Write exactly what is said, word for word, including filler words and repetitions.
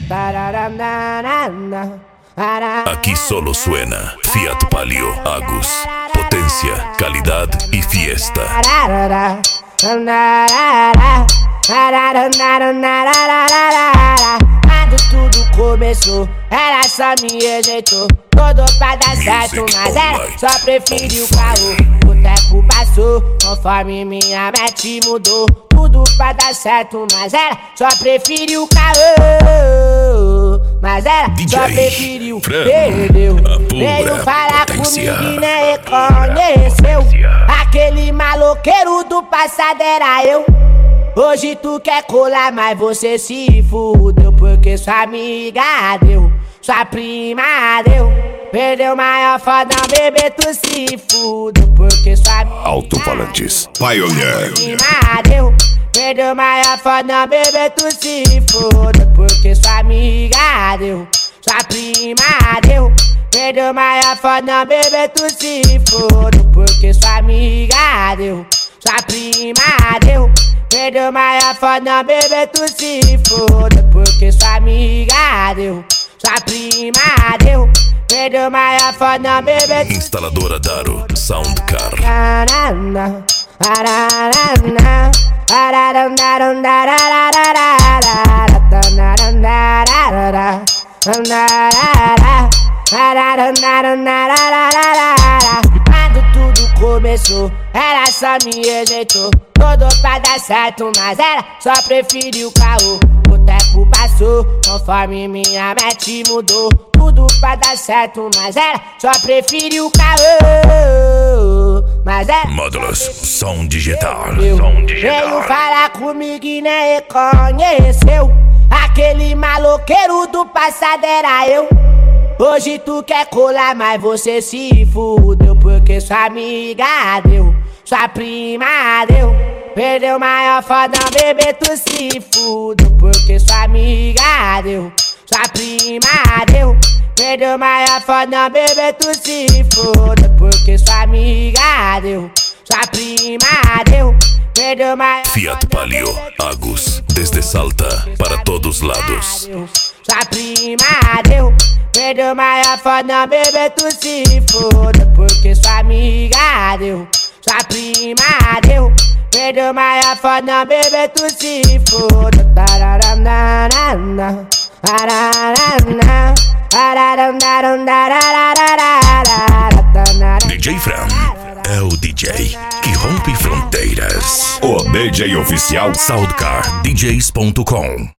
Aquí solo suena Fiat Palio Agus. Potencia, calidad y fiesta. Quando tudo começou, ela só me rejeitou. Todo pra dar certo, mas ela só preferiu o caô. O tempo passou, conforme minha mente mudou. Tudo pra dar certo, mas ela só preferiu o caô. Mas ela D J só preferiu, Fran, perdeu. a pura Veio falar potência. comigo e nem reconheceu. Aquele maloqueiro do passado era eu. Hoje tu quer colar, mas você se fudeu. Porque sua amiga deu, sua prima deu. Perdeu maior fodão, bebê, tu se fudeu. Porque sua amiga Alto-falantes Pioneer. prima deu. Perdeu maior fodão, bebê, tu se fudeu. Porque sua amiga deu, sua prima deu. Perdeu maior fodão, bebê, tu se fudeu. Porque sua amiga deu, sua prima deu. Perdeu maior fodão, bebê, tu se foda. Porque sua amiga deu, sua prima deu. Perdeu maior fodão, bebê, tu Instaladora Daro Soundcar. Quando tudo começou, ela só me rejeitou. Todo pra dar certo, mas ela só preferiu o caô. O tempo passou, conforme minha mente mudou. Tudo pra dar certo, mas ela só preferiu o caô. Mas ela Módulos Som Digital. eu. Som Veio Digital. falar comigo e nem reconheceu. Aquele maloqueiro do passado era eu. Hoje tu quer colar, mas você se fudeu. Porque sua amiga deu, sua prima deu. Perdeu maior fodão, bebê, tu se fudeu. Porque sua amiga deu, sua prima deu. Perdeu maior fodão, bebê, tu se fudeu. Porque sua amiga deu, sua prima deu. Perdeu maior Fiat Palio Agus. Desde Salta para todos lados. sua prima deu. Perdeu maior fodão, bebê, tu se foda. Porque sua amiga deu, sua prima deu. Perdeu maior fodão, bebê, tu se foda. D J Fran é o D J que rompe fronteiras. O D J oficial Soundcar D Js ponto com